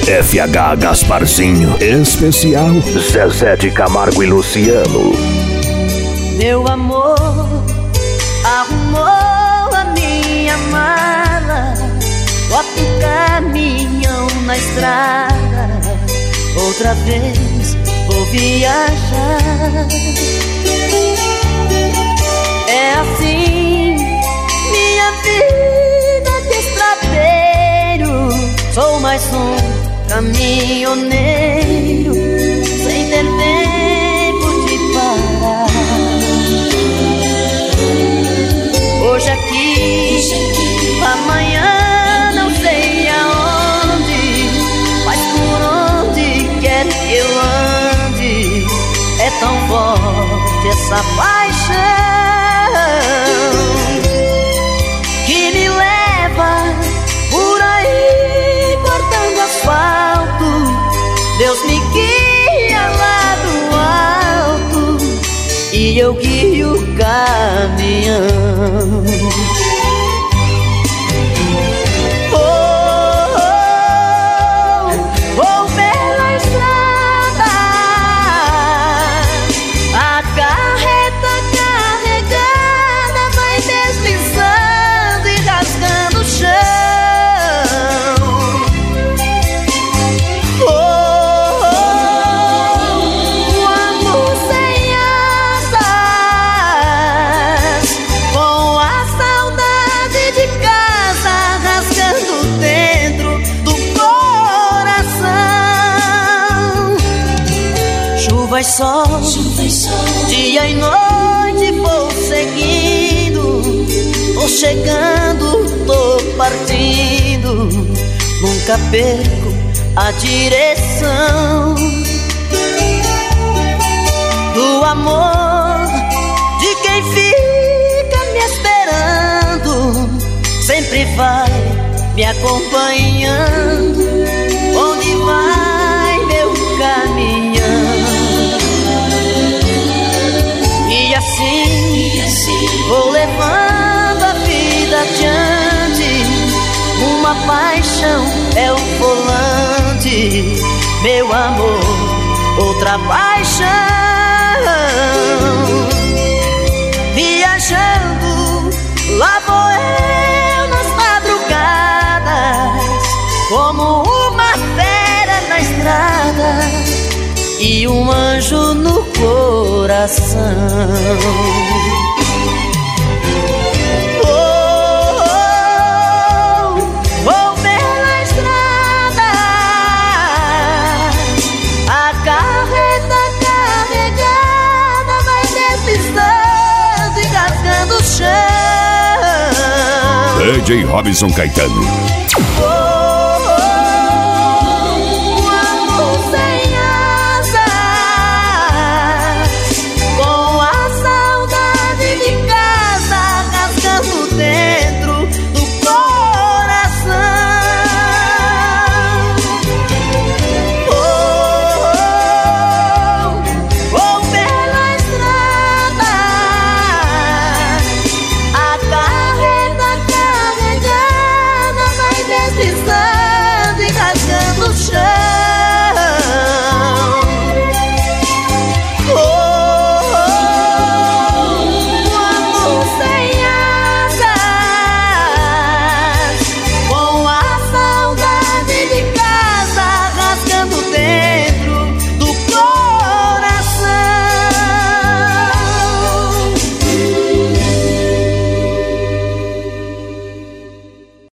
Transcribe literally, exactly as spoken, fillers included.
F H Gasparzinho, especial Zezé de Camargo e Luciano. Meu amor arrumou a minha mala, bota o caminhão na estrada, outra vez vou viajar. É assim minha vida de estradeiro, sou mais um caminhoneiro sem ter tempo de parar. Hoje aqui, amanhã não sei aonde, mas por onde quer que eu ande, é tão forte essa paixão que me leva por aí cortando asfalto. Deus me guia lá do alto e eu guio o caminhão. Oh, oh, vou pela estrada, a carreta carregada vai deslizando e rasgando o chão. Oh, oh, o amor sem asas, com a saudade de casa rasgando dentro do coração. Chuva e sol, dia e noite vou seguindo, tô chegando, tô partindo, nunca perco a direção do amor de quem fica me esperando, sempre vai me acompanhando, onde vai meu caminhão. E assim, vou levando a vida adiante, uma paixão é o volante, meu amor, outra paixão. Viajando, lá vou eu nas madrugadas, como uma fera na estrada e um anjo no coração. D J Robson Caetano. Oh,